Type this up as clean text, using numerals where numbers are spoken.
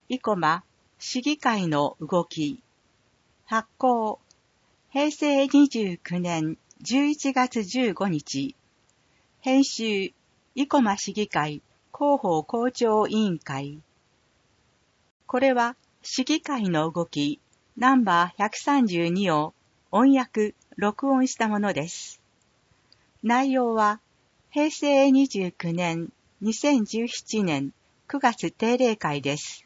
生駒市議会の動き。発行。平成29年11月15日。編集。生駒市議会広報校長委員会。これは市議会の動きナンバー132を音訳、録音したものです。内容は平成29年2017年9月定例会です。